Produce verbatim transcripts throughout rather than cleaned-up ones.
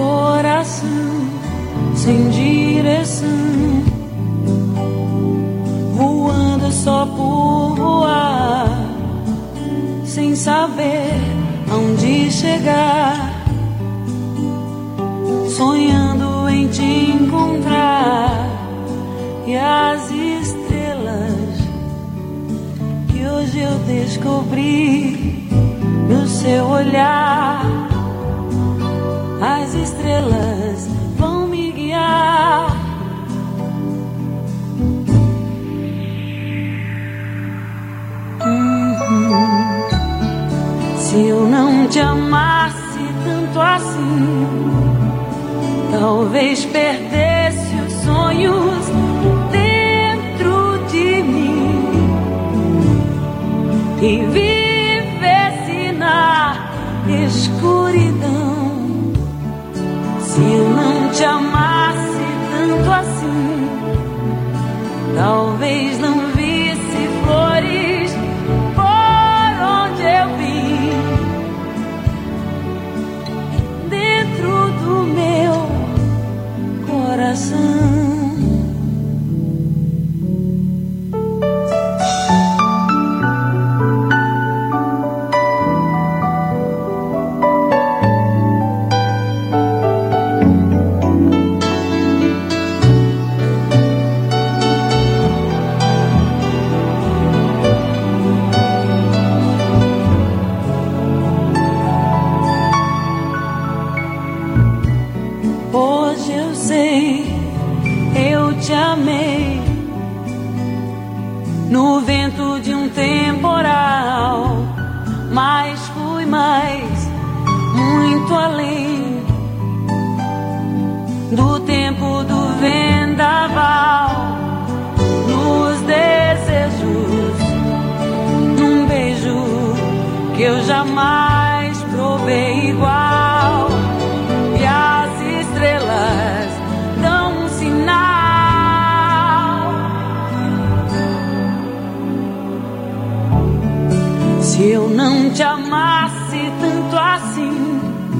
coração sem direção, voando só por voar, sem saber aonde chegar, sonhando em te encontrar. E as estrelas que hoje eu descobri no seu olhar, as estrelas vão me guiar. Uhum. Se eu não te amasse tanto assim, talvez perdesse os sonhos dentro de mim e vivesse na escuridão. Se eu não te amasse tanto assim, talvez não visse flores por onde eu vim, dentro do meu coração. Hoje eu sei, eu te amei no vento de um temporal, mas fui mais, muito além do tempo do vendaval, nos desejos, num beijo que eu jamais provei igual. E as estrelas dão um sinal. Se eu não te amasse tanto assim,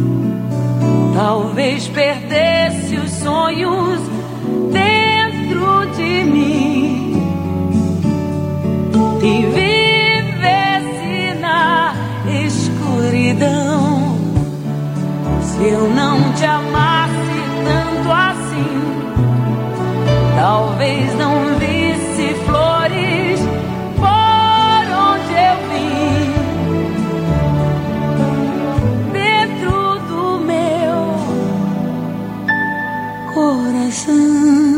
talvez perdesse os sonhos dentro de mim e vivesse na escuridão. Se eu não te amasse tanto assim, talvez não visse flores por onde eu vim, dentro do meu coração.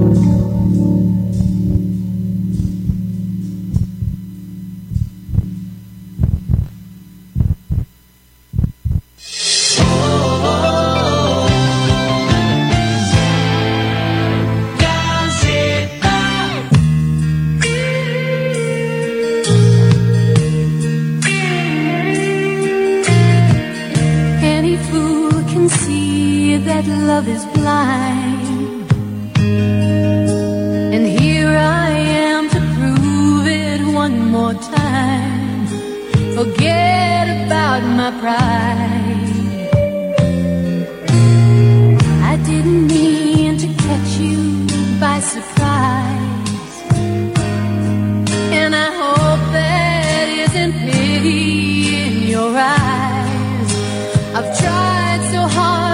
Love is blind, and here I am to prove it one more time. Forget about my pride. I didn't mean to catch you by surprise, and I hope that isn't pity in your eyes. I've tried so hard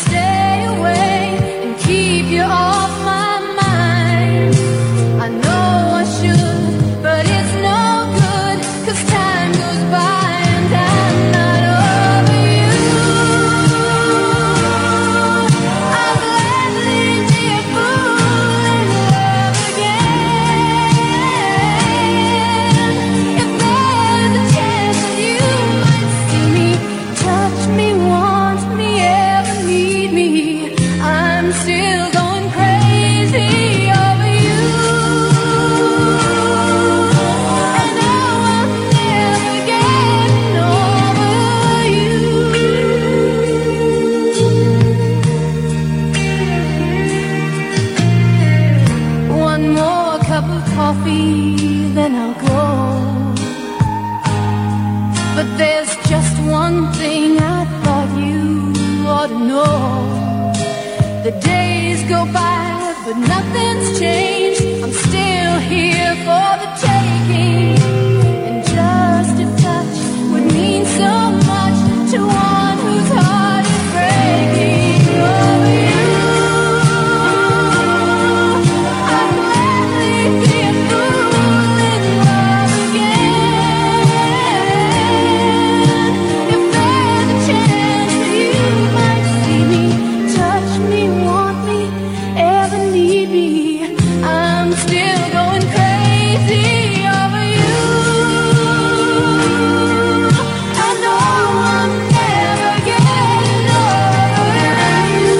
and keep you off my mind. I know I should, but it's no good, 'cause time goes by and I'm not over you. I'll gladly be a fool and love again. If there's a chance that you might see me, touch me, want me, ever need me, I'm still going crazy over you. And now I'm never getting over you. One more cup of coffee, then I'll go. But there's just one thing I thought you ought to know. The days go by, but nothing's changed. I'm still here for the taking, and just a touch would mean so much to one whose heart is breaking. Over you, I'd gladly be a fool in love again. If there's a chance that you might see me, touch me, want me, ever need me, I'm still going crazy over you. I know I'm never getting over you.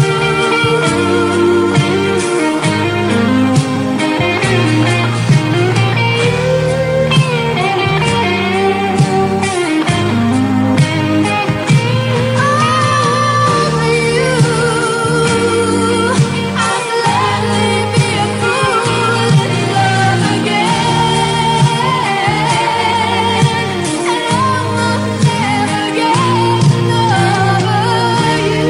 Over you, I'd gladly be a fool in love again, and almost never getting over you.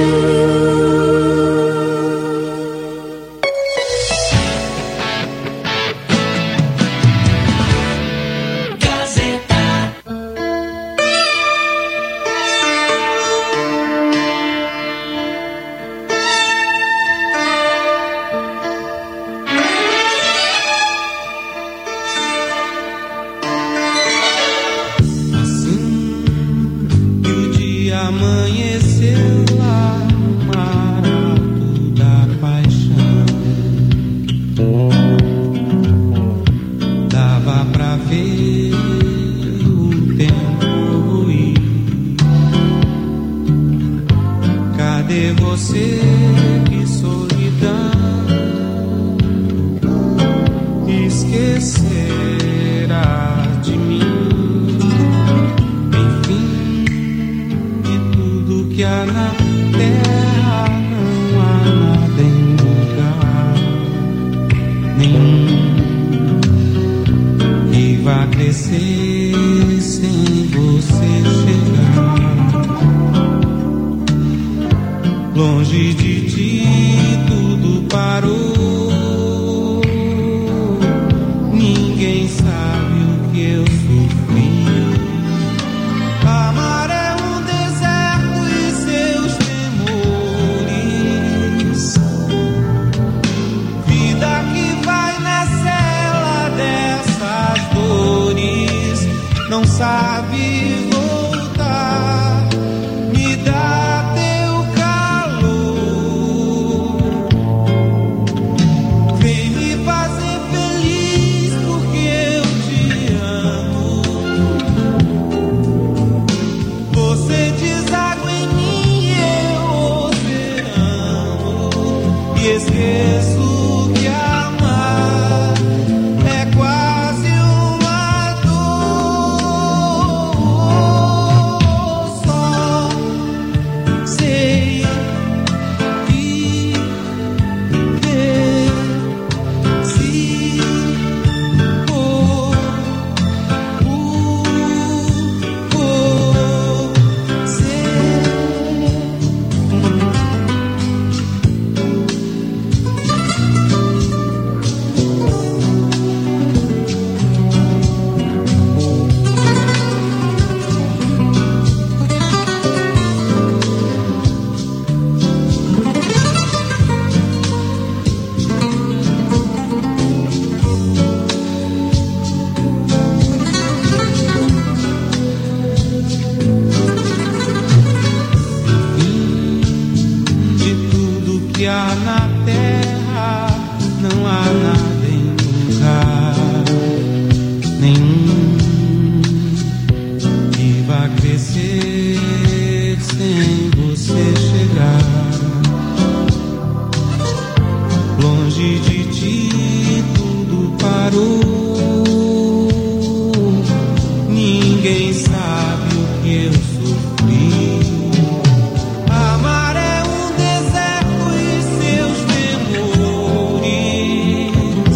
E o dia amanheceu lá no mar alto da paixão. Dava pra ver o tempo ruir. Cadê você, que solidão? Esquecerá de mim. Enfim, de tudo que há na terra, não há nada em lugar nenhum que vá crescer sem você chegar. Longe de ti tudo parou. Ninguém sabe o que eu sofri. Amar é um deserto e seus temores. Vida que vai na cela dessas dores. Não sabe voltar. Me dá teu calor. Vem me fazer feliz porque eu te amo. Você deságua em mim e eu oceano. E esqueço que amar é quase uma dor. Só sei viver se for por você. De tudo que há na terra, não há nada em lugar nenhum que vá crescer sem você chegar. Longe de ti tudo parou. Ninguém sabe o que eu sofri. Amar é um deserto e seus temores.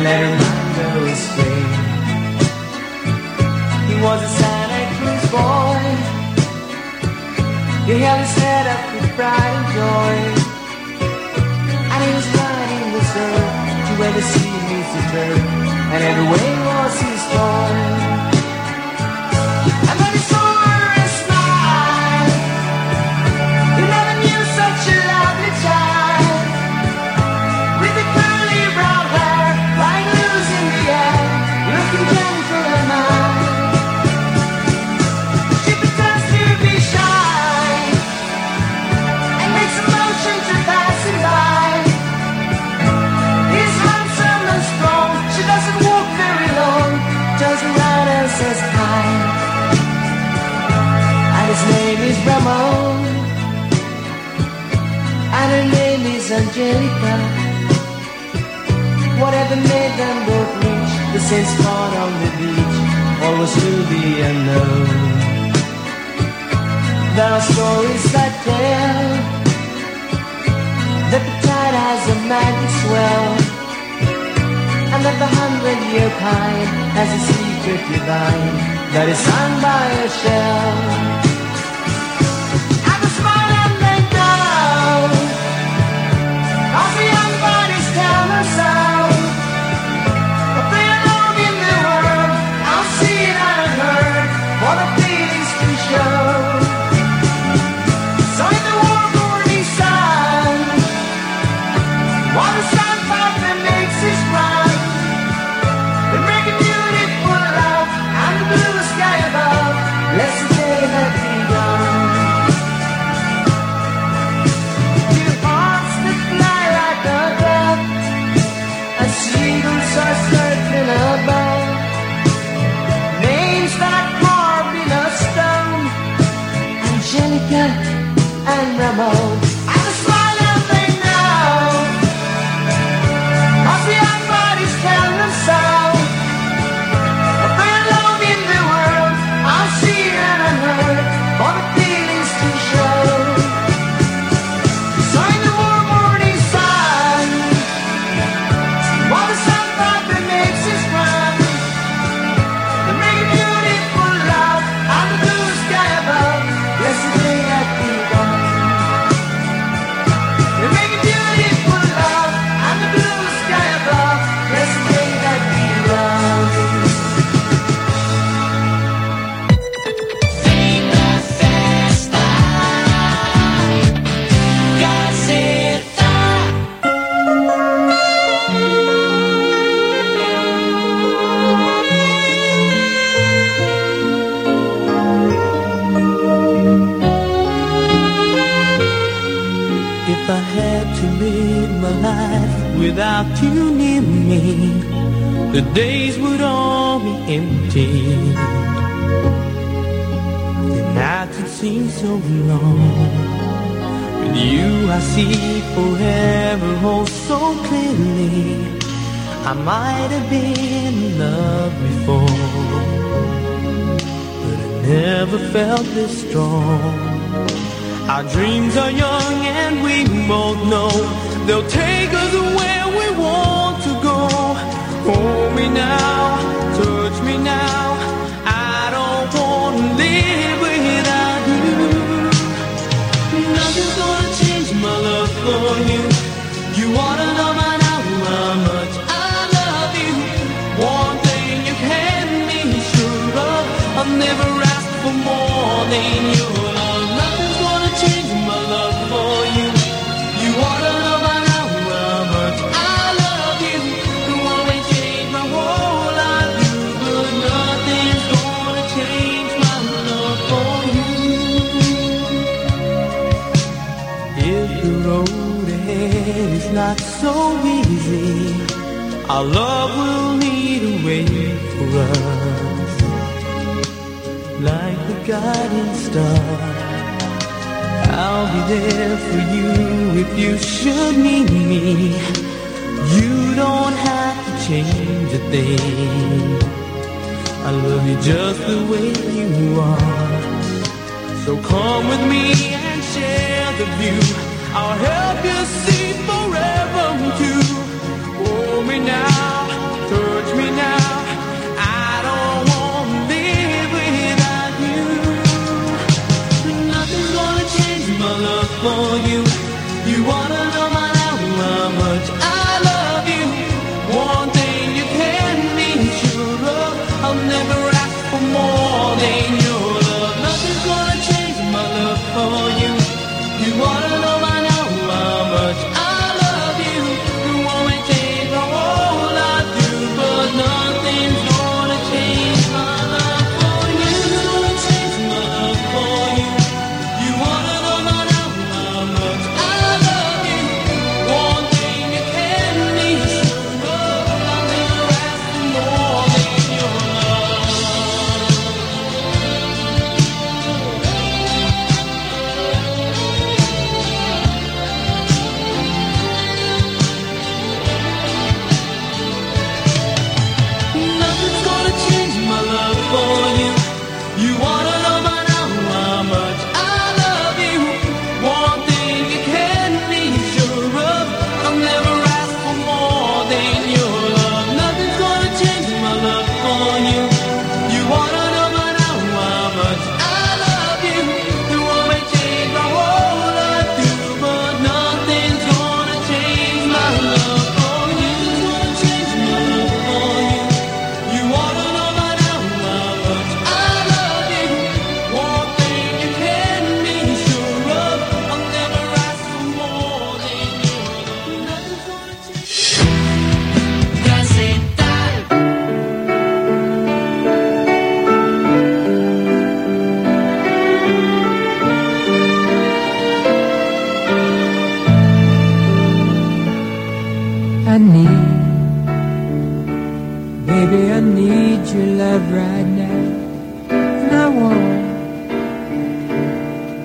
let her mind go astray. He was a Santa Cruz boy. He held his head up with pride and joy, and he was riding the surf to where the sea meets the turf, and every wave was his toy. And then he saw her and smiled. He never knew such a lovely child, with the curly brown hair lying loose in the air, looking gentle and mild. She pretends to be shy and makes a motion to pass him by. He's handsome and strong. She doesn't walk very long, turns around and says hi. And his name is Ramon, and her name is Angelica. Whatever made them both reach the same spot on the beach, always to be unknown. There are stories that tell that the tide has a magic swell, and that the hundred-year pine has a secret divine that is sung by a shell. And the smile and they know, 'cause the young bodies tell themselves that they are alone in the world, unseen and unheard, for the feelings to show. So in the warm morning sun, while the sandpiper makes his run, they make a beautiful love, and the blue sky above lets the day have begun. Two hearts that fly like a dove, as seagulls are circling above, names that are carved in a stone, Angelica and Ramon. And the smile and they know, 'cause the young bodies tell themselves that they're alone in the world, unseen and unheard, for the feelings to show. So in the warm morning sun, while the sandpiper makes his run, they make a beautiful love, and the blue sky above bless the day that begun. They make a beautiful love, and the blue sky above bless the day that begun. If I had to live my life without you near me, the days would all be empty. The nights would seem so long. With you I see forever, oh so clearly. I might have been in love before, but I never felt this strong. Our dreams are young and we both know they'll take us where we want to go. Hold me now, touch me now, I don't want to live without you. Nothing's gonna change my love for you. You ought to know by now how much I love you. One thing you can be sure of, I've never asked for more than your love. Nothing's gonna change my love for you. You ought to know by now how much I love you. You always change my whole life, but nothing's gonna change my love for you. If the road ahead is not so easy, our love will lead a way for us, like the guiding star. I'll be there for you if you should need me. You don't have to change a thing. I love you just the way you are. So come with me and share the view. I'll help you see forever too. Hold me now,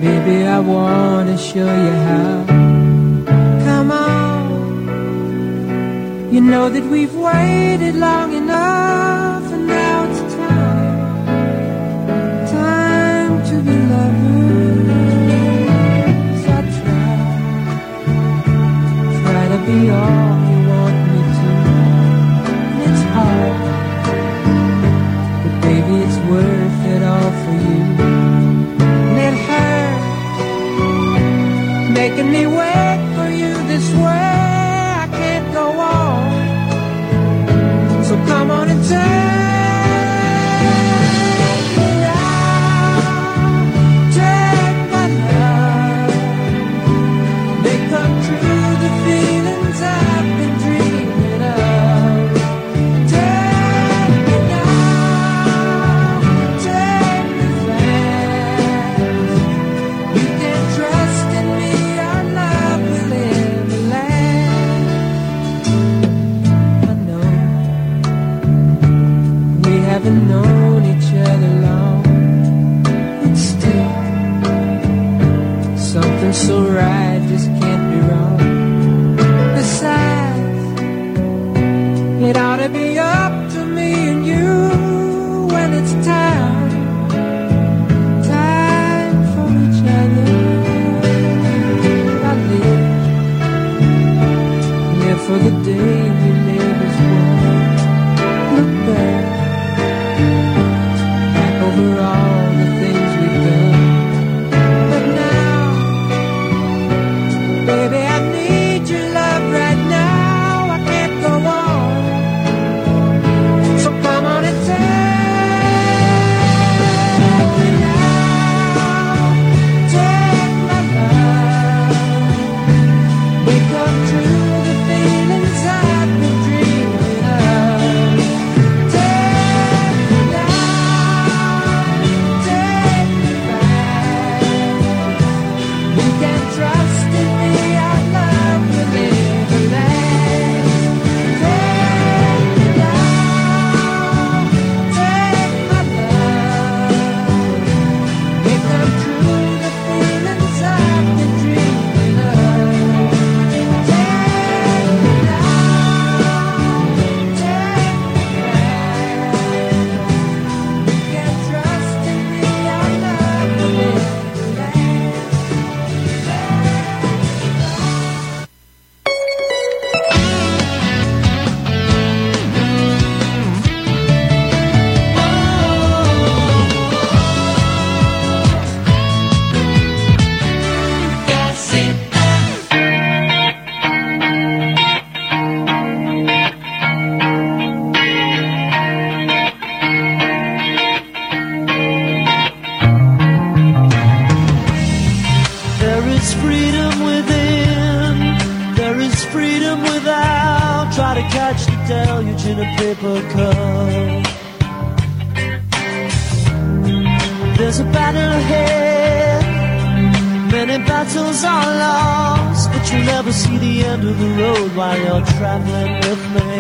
Baby, I wanna show you how. Come on. You know that we've waited long enough, and now it's time, time to be lovers. I try, try to be all you want me to. And it's hard, but baby, it's worth it all for you. And it hurts, making me wait for you this way. I can't go on. So come on and take me now, take my love, make come true the feelings I've been dreaming of. Take me now, take me fast. You can trust in me, our love will ever last. I know we haven't known each other long, but still something so right just can't be wrong. Besides, it ought to be up to me and you when it's time, time for each other. I live, live for the day we live as one. Look back, back over all the things we've done. But now, baby, I need your love right now. I can't go on. So come on and take me now, take my love, make come true the feelings I've been dreaming of. Take me now, take me back. You can trust in me, our love will never last. Take me now, take my love, make come true the feelings I've been dreaming of. Take me now, take me back. You can trust in me, our love will never last. There is freedom within, there is freedom without. Try to catch the deluge in a paper cup. There's a battle ahead, many battles are lost, but you'll never see the end of the road while you're traveling with me.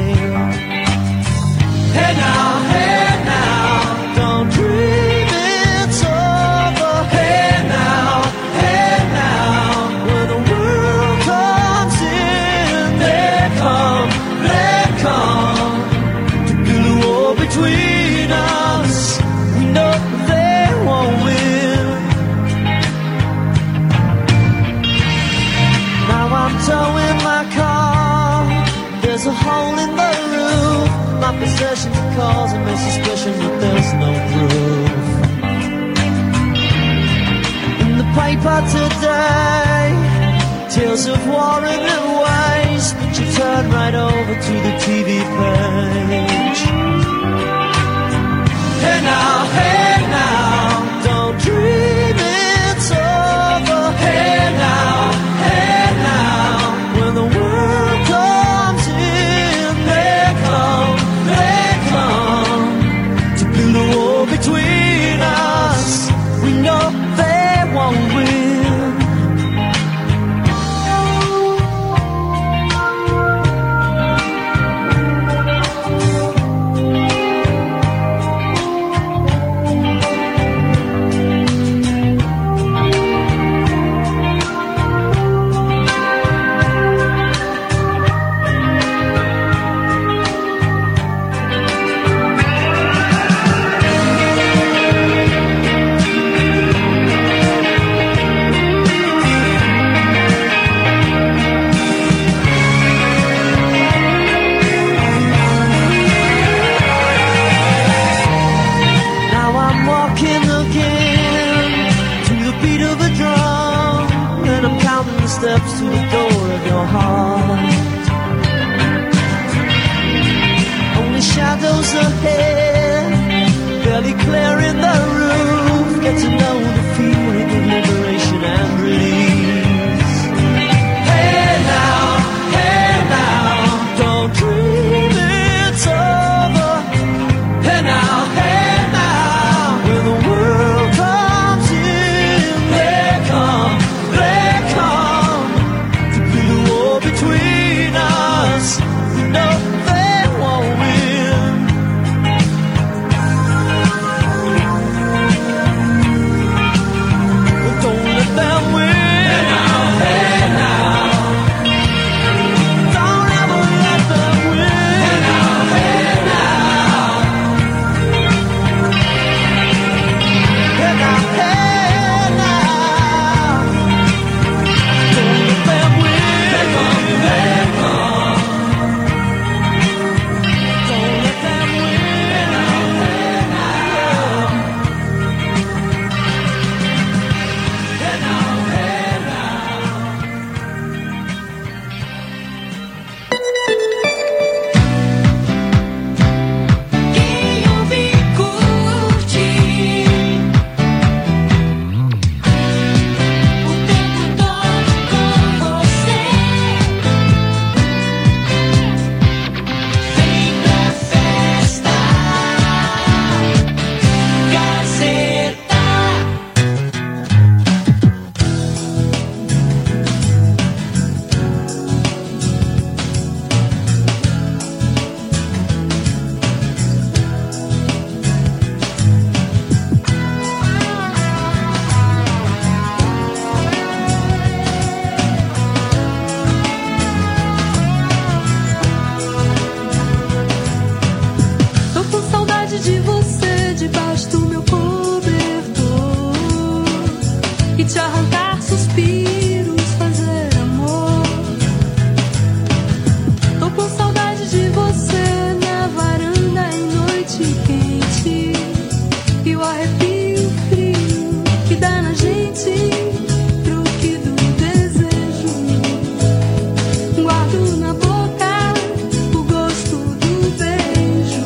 Hey now, hey now, don't dream it's over. Hey now, hey now, when the world comes in, they come, they come to build a wall between us. We know they won't win. Now I'm towing my car, there's a hole in the roof. My possessions are causing me suspicion, but there's no proof. In the paper today, tales of war and the waste, but you turn right over to the T V page. Hey now, hey now, don't dream it's over. Hey now, hey now, when the world comes in, they come, they come to build a wall between us. We know they won't win. beat of a drum, and I'm counting the steps to the door of your heart. Only shadows ahead, barely clearing the roof. Get to know the feeling of liberation and release. Hey now, hey now, don't dream it's over. Hey now, hey now, when the world comes in, they come, they come to play the war between us. No, they won't win. Don't let them win. Hey now, hey now, don't ever let them win. Hey now, hey now, hey now, hey now, don't let them win. They come, they come. Don't let them win. Hey now, hey now, hey now, hey now. Quem ouve curte o tempo todo com você. Vem pra festa, Gazeta. Tô com saudade de você debaixo do meu cobertor e te arrancar suspiros, fazer amor. Tô com saudade de você na varanda em noite quente e o arrepio frio que dá na gente truque do desejo. Guardo na boca o gosto do beijo.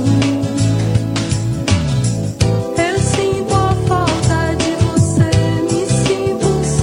Eu sinto a falta de você, me sinto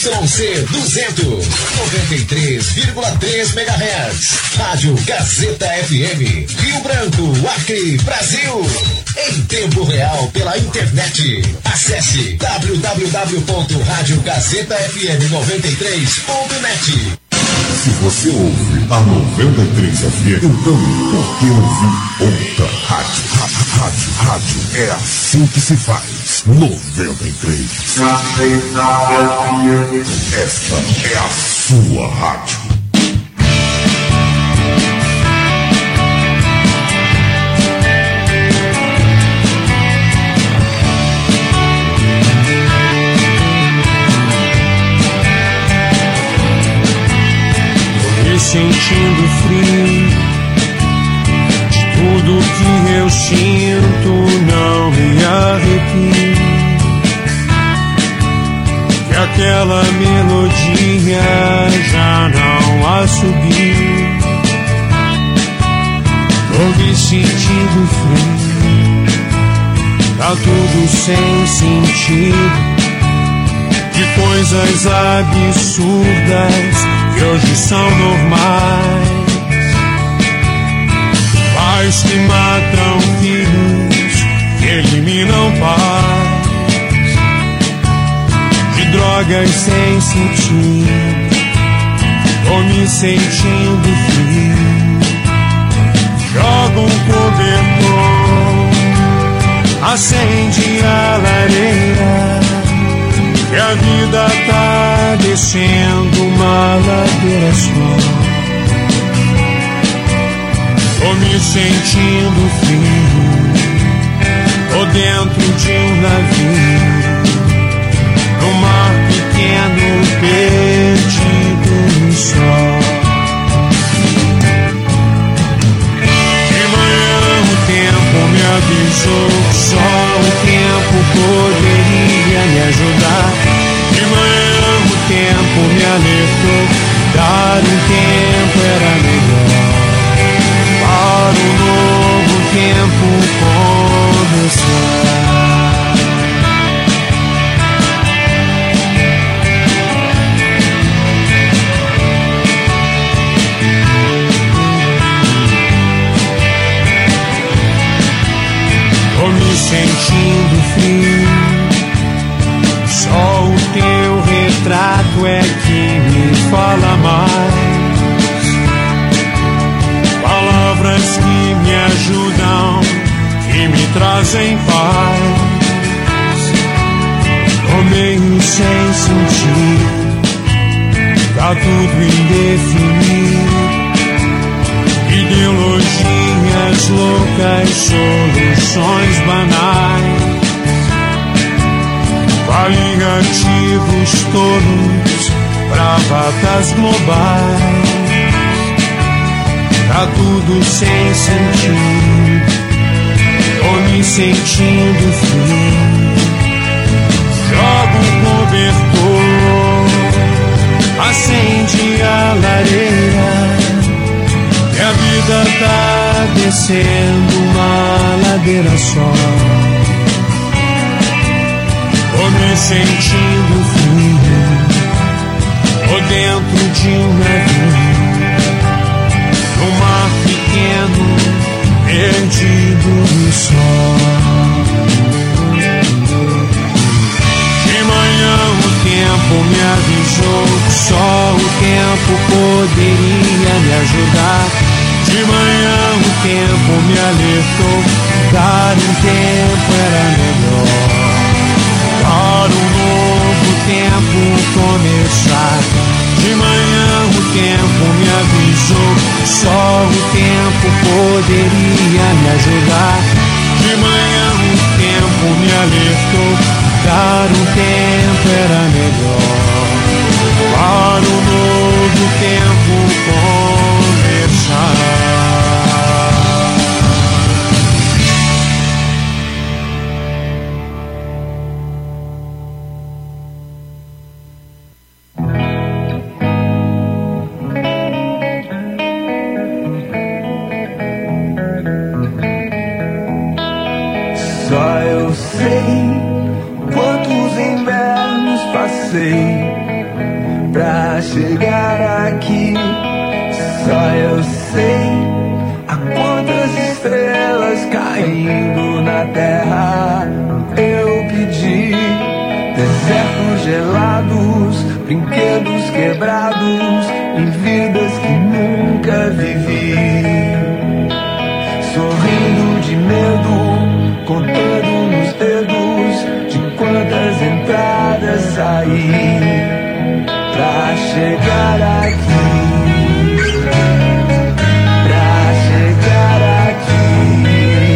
Y C duzentos, noventa e três vírgula três megahertz. Rádio Gazeta F M, Rio Branco, Acre, Brasil. Em tempo real pela internet. Acesse w w w ponto rádio gazeta f m noventa e três ponto net. Se você ouve a noventa e três F M, então por que ouvir outra rádio? Rádio, rádio, é assim que se faz. noventa e três. Esta é a sua rádio. Sentindo frio de tudo que eu sinto, não me arrepio. Que aquela melodia já não assobiu. Tô me sentindo frio, tá tudo sem sentido. De coisas absurdas que hoje são normais. Pais que matam filhos, que eliminam paz. De drogas sem sentido, tô me sentindo frio. Joga um cobertor, acende a lareira, que a vida tá descendo uma ladeira só. Tô me sentindo frio, tô dentro de um navio, num mar pequeno perdido no sol. De manhã o tempo me avisou que só o tempo poderia me ajudar. De manhã o tempo me alertou, dar um tempo era melhor, para um novo tempo começar. Tô me sentindo frio, só o teu retrato é que me fala mais. Palavras que me ajudam, que me trazem paz. Tô meio sem sentido, tá tudo indefinido. Ideologias loucas, soluções banais. Paliativos tolos, bravatas globais. Tá tudo sem sentido, tô me sentindo frio. Joga um cobertor, acende a lareira, que a vida tá descendo uma ladeira só. Tô me sentindo frio, tô dentro de um navio, num mar pequeno, perdido no sol. De manhã o tempo me avisou que só o tempo poderia me ajudar. De manhã o tempo me alertou, dar um tempo era melhor, para um novo tempo começar. De manhã o tempo me avisou, só o tempo poderia me ajudar. De manhã o tempo me alertou, dar um tempo era melhor, para um novo tempo começar. Só eu sei quantos invernos passei Pra chegar aqui, só eu sei há quantas estrelas caindo na terra. Eu pedi desertos gelados, brinquedos quebrados e vidas que nunca vivi. Sorrindo de medo, contando nos dedos de quantas entradas saí pra chegar aqui, pra chegar aqui.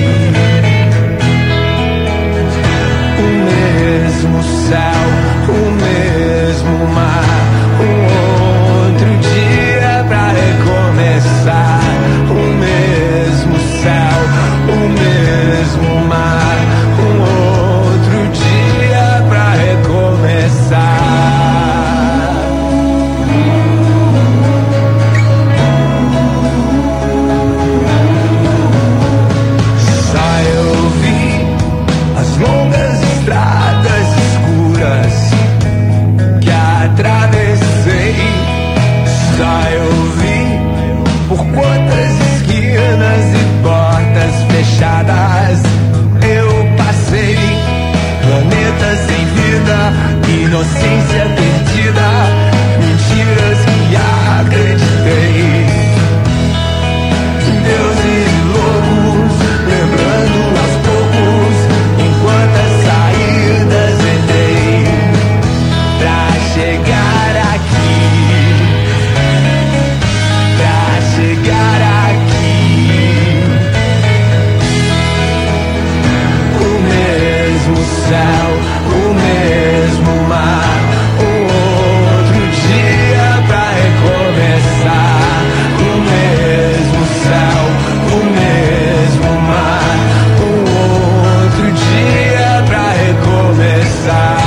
O mesmo céu, o mesmo mar, um outro dia pra recomeçar. O mesmo céu, o mesmo mar, um outro dia pra recomeçar. Longas estradas escuras que atravessei, só eu vi por quantas esquinas e portas fechadas eu passei. Planetas sem vida, inocência perdida, mentiras que acreditei. Deuses e lobos, lembrando aos poucos quantas saídas entrei pra chegar aqui, pra chegar aqui. O mesmo céu, o mesmo mar, um outro dia pra recomeçar. O mesmo céu, o mesmo mar, um outro dia pra recomeçar.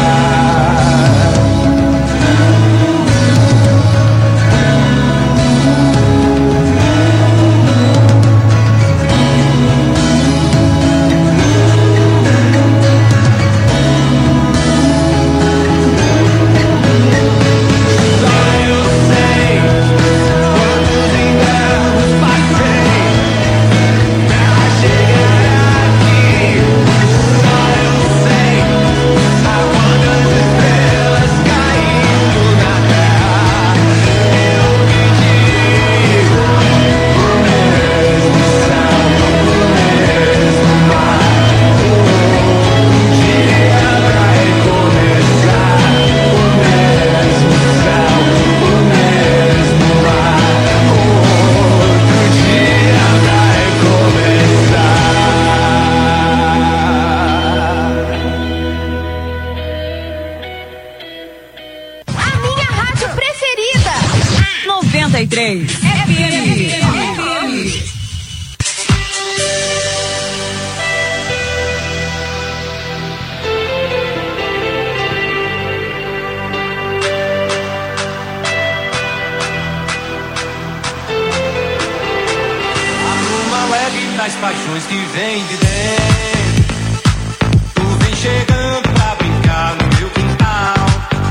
das paixões que vem de dentro. Tu vem chegando pra brincar no meu quintal,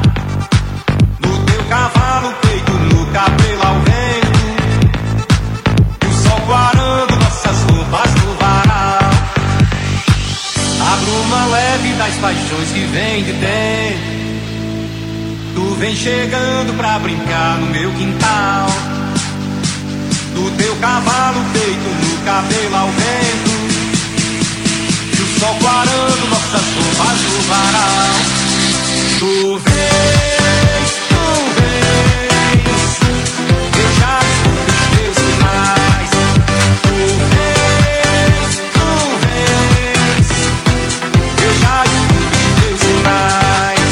no teu cavalo peito, no cabelo ao vento, e o sol clarando nossas roupas no varal. A bruma leve das paixões que vem de dentro. Tu vem chegando pra brincar no meu quintal, do teu cavalo peito, no cabelo ao vento, e o sol clarando nossas roupas no varal. Tu vens, tu vens, deixaste os teus sinais. Tu vens, tu vens, deixaste os teus sinais.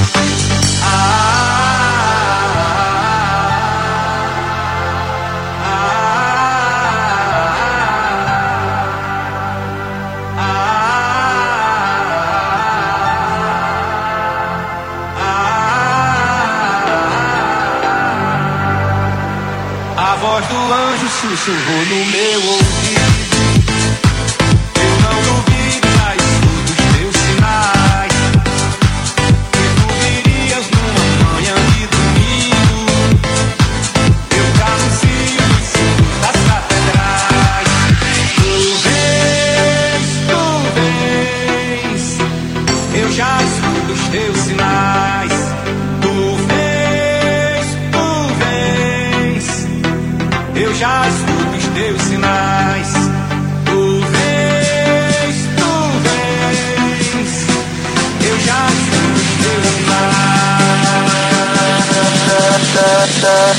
A voz do anjo sussurrou no meu ouvido. Eu não duvido mais dos teus sinais, que tu virias numa manhã de domingo.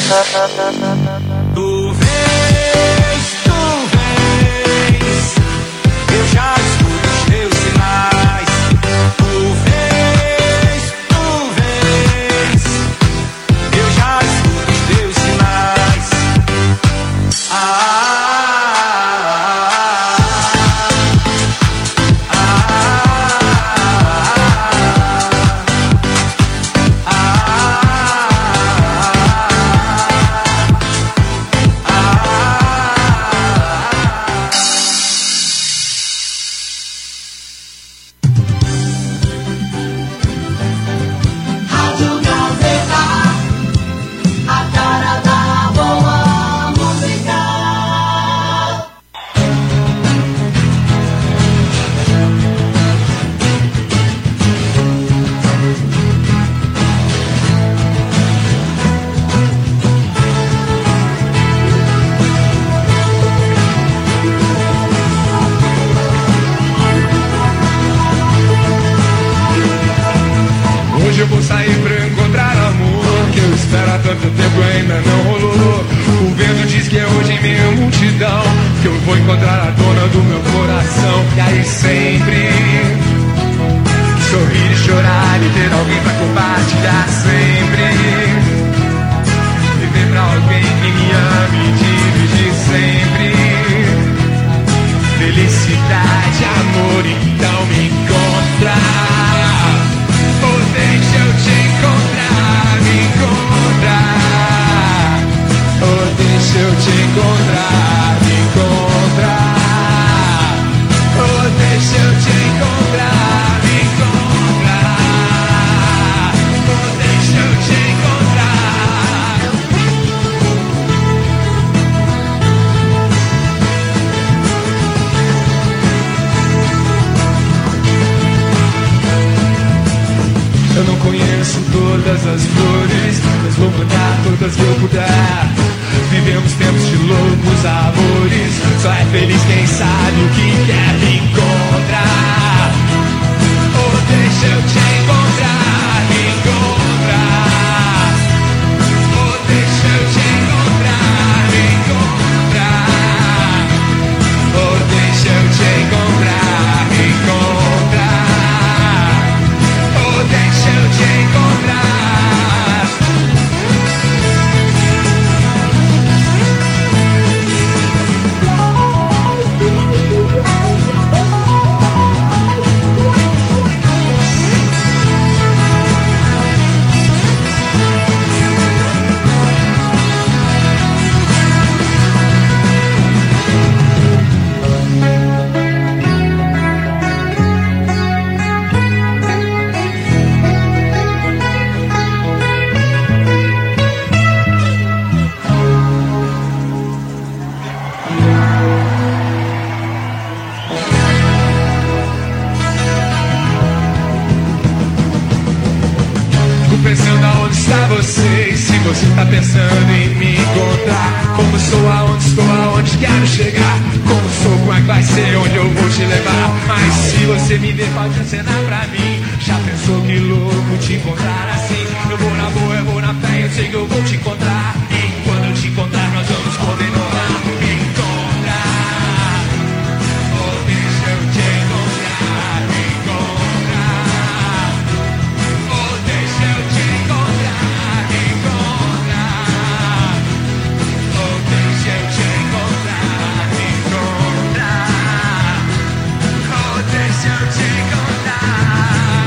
Tu vês, tu vês, eu já escuto os teus sinais. Tu vês, tu vês, eu já escuto os teus sinais. Ah, hoje eu vou sair pra encontrar amor que eu espero há tanto tempo ainda não rolou. O vento diz que é hoje em minha multidão que eu vou encontrar a dona do meu coração. E aí sempre sorrir e chorar e ter alguém pra compartilhar sempre. Viver pra alguém que me ame e dirigir sempre. Felicidade, amor, então me encontra. Ou deixa eu te encontrar, me encontrar. Ou deixa eu te encontrar, me encontrar. Ou deixa eu te encontrar, me encontrar. Ou deixa eu te encontrar. Eu não conheço todas as flores, mas vou plantar todas que eu puder. Vivemos tempos de loucos amores, só é feliz quem sabe o que quer me encontrar. Ou deixa eu te encontrar, me encontrar. Ou deixa eu te encontrar, me encontrar. Ou deixa eu te encontrar, me encontrar. Ou deixa eu te encontrar. Pensando aonde está você, se você está pensando em me encontrar. Como sou, aonde estou, aonde quero chegar. Como sou, como é que vai ser, onde eu vou te levar. Mas se você me ver, pode acenar pra mim. Já pensou que louco te encontrar assim? Eu vou na boa, eu vou na fé, eu sei que eu vou te encontrar. E quando eu te encontrar, nós vamos poder novar. Me encontrar. Oh, deixa eu te encontrar, me encontrar. Oh, deixa eu te encontrar, me encontrar. Oh, deixa eu te encontrar, me encontrar. Oh, deixa eu te encontrar.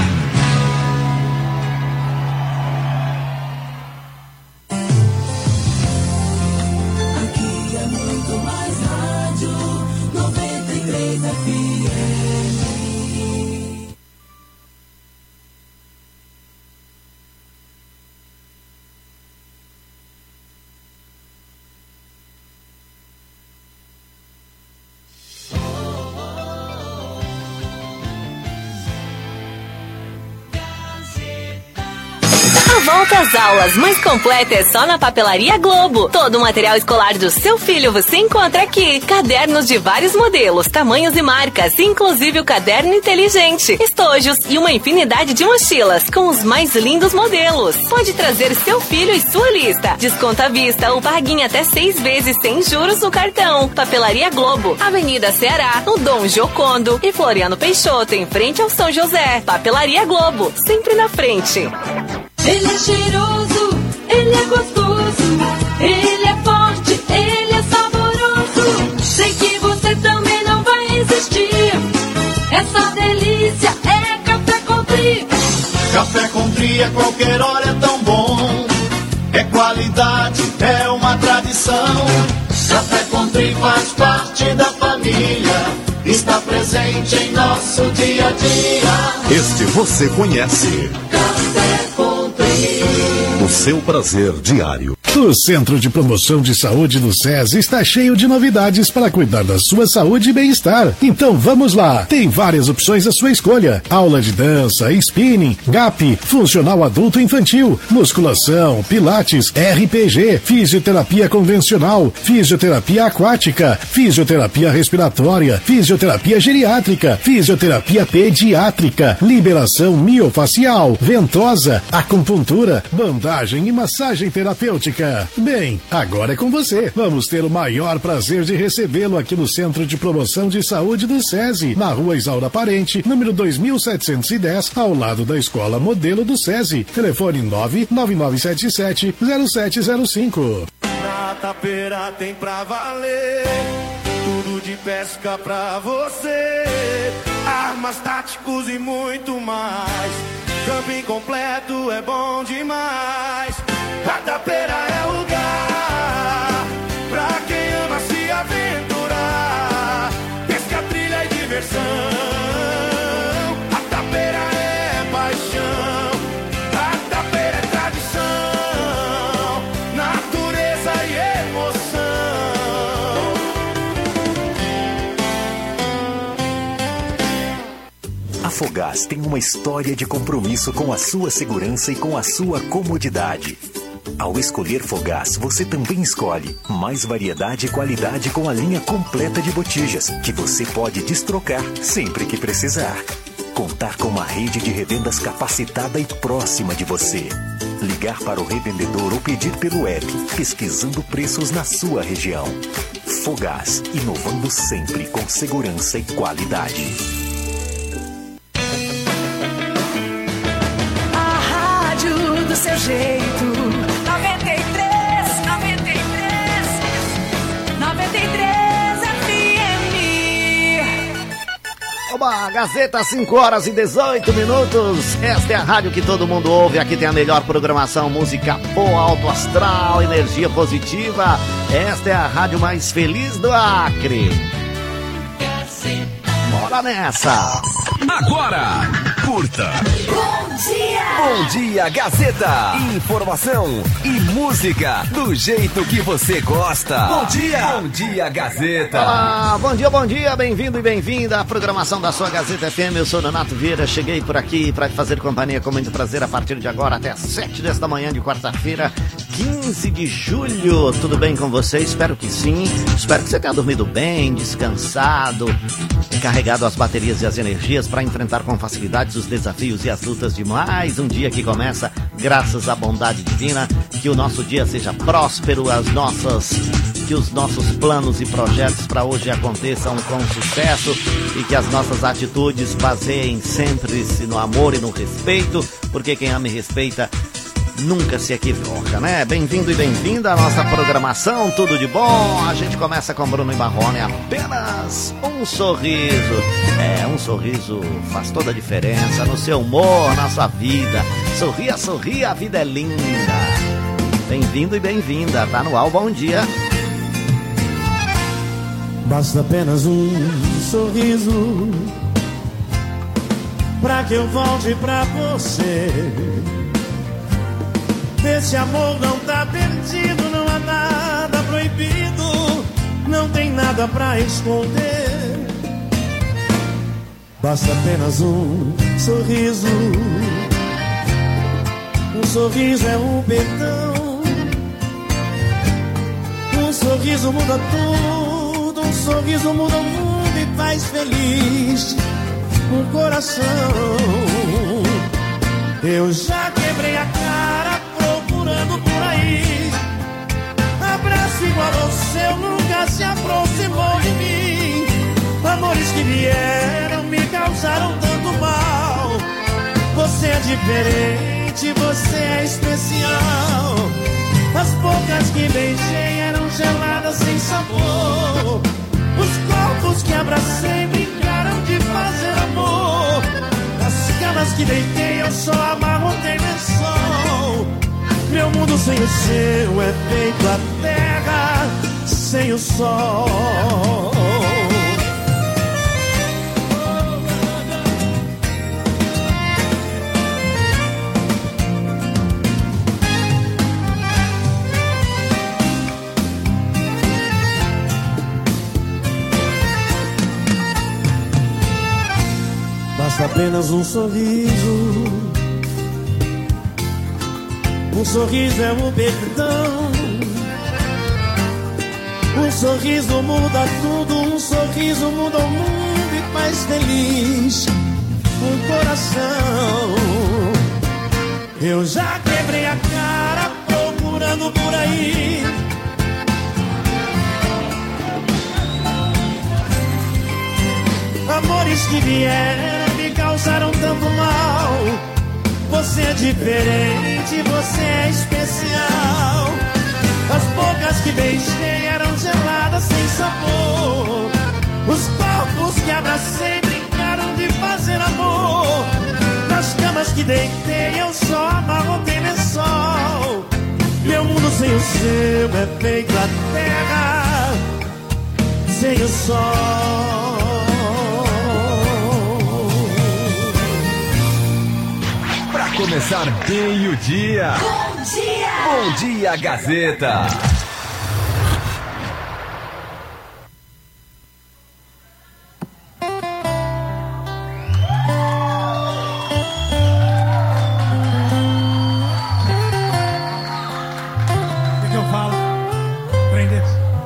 Aqui é muito mais rádio, noventa e três F M. volta às aulas mais completa é só na Papelaria Globo. Todo o material escolar do seu filho você encontra aqui. Cadernos de vários modelos, tamanhos e marcas, inclusive o caderno inteligente, estojos e uma infinidade de mochilas com os mais lindos modelos. Pode trazer seu filho e sua lista. Desconto à vista ou pague em até seis vezes sem juros no cartão. Papelaria Globo, Avenida Ceará, no Dom Giocondo e Floriano Peixoto, em frente ao São José. Papelaria Globo, sempre na frente. Ele é cheiroso, ele é gostoso, ele é forte, ele é saboroso. Sei que você também não vai resistir. Essa delícia é Café Country. Café Country a qualquer hora é tão bom. É qualidade, é uma tradição. Café Country faz parte da família. Está presente em nosso dia a dia. Este você conhece. Café Country. O seu prazer diário. O Centro de Promoção de Saúde do SESI está cheio de novidades para cuidar da sua saúde e bem-estar. Então vamos lá! Tem várias opções à sua escolha. Aula de dança, spinning, G A P, funcional adulto e infantil, musculação, pilates, R P G, fisioterapia convencional, fisioterapia aquática, fisioterapia respiratória, fisioterapia geriátrica, fisioterapia pediátrica, liberação miofacial, ventosa, acupuntura, bandagem e massagem terapêutica. Bem, agora é com você. Vamos ter o maior prazer de recebê-lo aqui no Centro de Promoção de Saúde do SESI, na Rua Isaura Parente, número dois mil setecentos e dez, ao lado da Escola Modelo do SESI. Telefone nove nove nove sete sete zero sete zero cinco. Na Tapeira tem pra valer, tudo de pesca pra você, armas, táticos e muito mais. Camping completo é bom demais. A Tapeira é lugar pra quem ama se aventurar. Pesca, trilha e diversão. A Tapeira é paixão. A Tapeira é tradição, natureza e emoção. A Fogás tem uma história de compromisso com a sua segurança e com a sua comodidade. Ao escolher Fogás, você também escolhe mais variedade e qualidade com a linha completa de botijas, que você pode destrocar sempre que precisar. Contar com uma rede de revendas capacitada e próxima de você. Ligar para o revendedor ou pedir pelo app, pesquisando preços na sua região. Fogás, inovando sempre com segurança e qualidade. A rádio do seu jeito. noventa e três, noventa e três, noventa e três F M. Oba, Gazeta, cinco horas e dezoito minutos. Esta é a rádio que todo mundo ouve. Aqui tem a melhor programação, música boa, alto astral, energia positiva. Esta é a rádio mais feliz do Acre. Bora nessa! Agora, curta. Bom dia! Bom dia, Gazeta. Informação e música do jeito que você gosta. Bom dia. Bom dia, Gazeta. Olá, bom dia, bom dia. Bem-vindo e bem-vinda à programação da sua Gazeta F M. Eu sou Donato Vieira. Cheguei por aqui para te fazer companhia com muito prazer a partir de agora até às sete desta manhã de quarta-feira, quinze de julho. Tudo bem com você? Espero que sim. Espero que você tenha dormido bem, descansado, carregado as baterias e as energias para enfrentar com facilidade os desafios e as lutas de mais um dia que começa, graças à bondade divina. Que o nosso dia seja próspero, as nossas, que os nossos planos e projetos para hoje aconteçam com sucesso e que as nossas atitudes baseiem sempre-se no amor e no respeito, porque quem ama e respeita nunca se equivoca, né? Bem-vindo e bem-vinda à nossa programação, tudo de bom. A gente começa com Bruno e Marrone, apenas um sorriso. É, um sorriso faz toda a diferença no seu humor, na sua vida. Sorria, sorria, a vida é linda. Bem-vindo e bem-vinda, tá no ar, bom dia. Basta apenas um sorriso pra que eu volte pra você. Esse amor não tá perdido, não há nada proibido, não tem nada pra esconder. Basta apenas um sorriso Um sorriso é um perdão. Um sorriso muda tudo. Um sorriso muda o mundo e faz feliz um coração. Eu já quebrei a cara procurando por aí. Abraço igual ao seu nunca se aproximou de mim. Amores que vieram me causaram tanto mal. Você é diferente, você é especial. As bocas que beijei eram geladas sem sabor. Os corpos que abracei brincaram de fazer amor. As camas que deitei eu só amarrotei lençol. Meu mundo sem o seu é feito a terra sem o sol. Basta apenas um sorriso. Um sorriso é o perdão. Um sorriso muda tudo. Um sorriso muda o mundo e faz feliz um coração. Eu já quebrei a cara procurando por aí. Amores que vieram me causaram tanto mal. Você é diferente, você é especial. As bocas que beijei eram geladas sem sabor. Os corpos que abracei brincaram de fazer amor. Nas camas que deitei eu só amarrotei lençol. Meu mundo sem o seu é feito a terra sem o sol. Começar bem o dia. Bom dia! Bom dia, Gazeta. O que eu falo? Prender.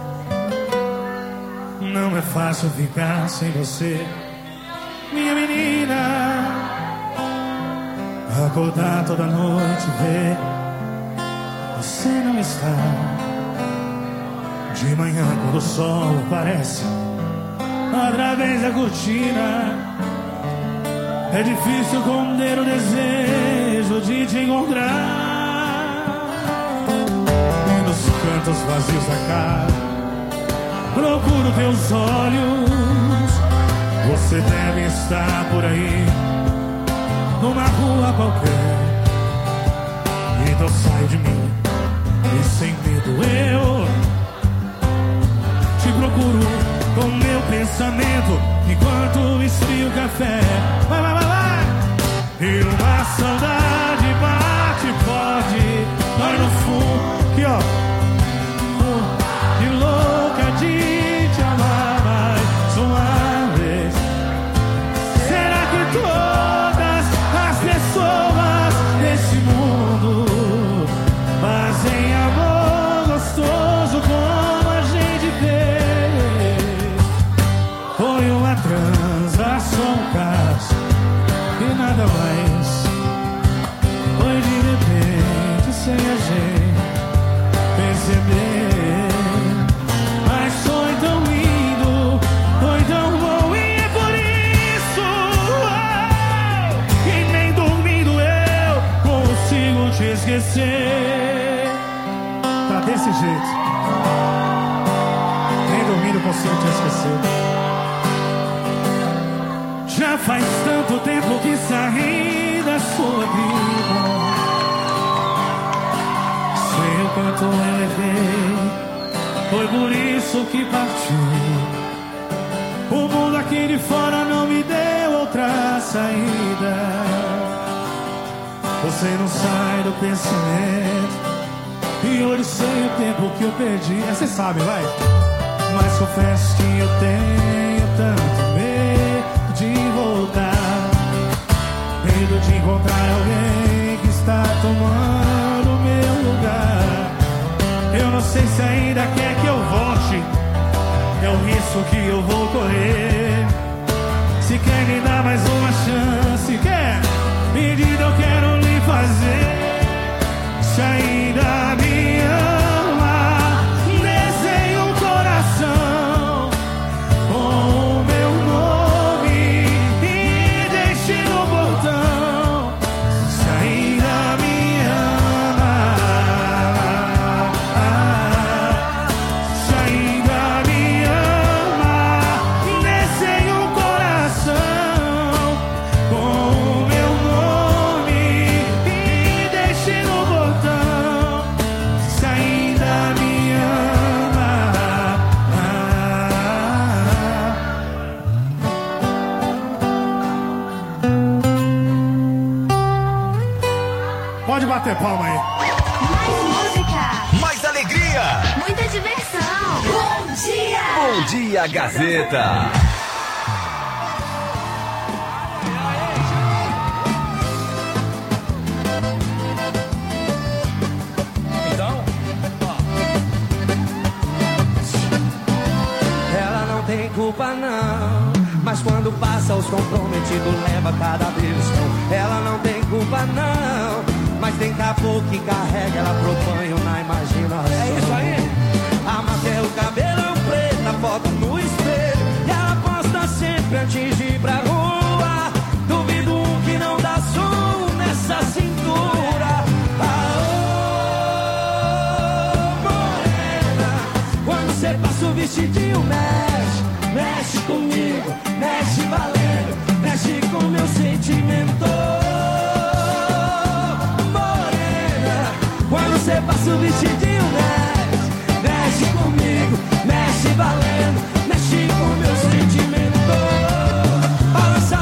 Não é fácil ficar sem você, minha menina. Acordar toda noite e ver você não está. De manhã quando o sol aparece através da cortina, é difícil conter o desejo de te encontrar. E nos cantos vazios da casa procuro teus olhos. Você deve estar por aí numa rua qualquer. Então sai de mim e sem medo eu te procuro com meu pensamento enquanto esfrio o café. Vai, vai, vai, vai. E uma saudade bate forte, dói no fundo. Aqui, ó. E louca de te amar mais uma vez. Será que todas as pessoas desse mundo fazem amor gostoso como a gente fez? Foi uma transação, um caso e nada mais. Foi de repente sem a gente perceber. Mas foi tão lindo, foi tão bom e é por isso oh, que nem dormindo eu consigo te esquecer. Tá desse jeito, nem dormindo consigo te esquecer. Já faz tanto tempo que saí da sua vida. Sei o quanto eu errei, foi por isso que parti. O mundo aqui de fora não me deu outra saída. Você não sai do pensamento e hoje sei o tempo que eu perdi. É, cê sabe, vai. Mas confesso que eu tenho tanto medo de voltar, medo de encontrar alguém que está tomando quer me dar mais uma chance? Quer? Pedido eu quero lhe fazer. Se ainda me ama, desenhe um coração com o meu nome e deixe no portão. Se ainda me ama, se ainda me ama, desenhe um coração com o meu nome e deixe no portão. Se ainda me ama. Pode bater palma aí. Mais música, Mais alegria. muita diversão. Bom dia! Bom dia, Gazeta. Então, ela não tem culpa não, mas quando passa os comprometidos leva cada vez não. Ela não tem culpa não, mas tem caboclo que carrega ela pro banho na imaginação. É isso aí. Amarra o cabelo preto, a foto no espelho e ela posta sempre antes de ir pra rua. Duvido que não dá som nessa cintura. Aô, morena, quando você passa o vestidinho mexe, mexe comigo, mexe valendo, mexe com meu sentimento. Morena, quando você passa o vestidinho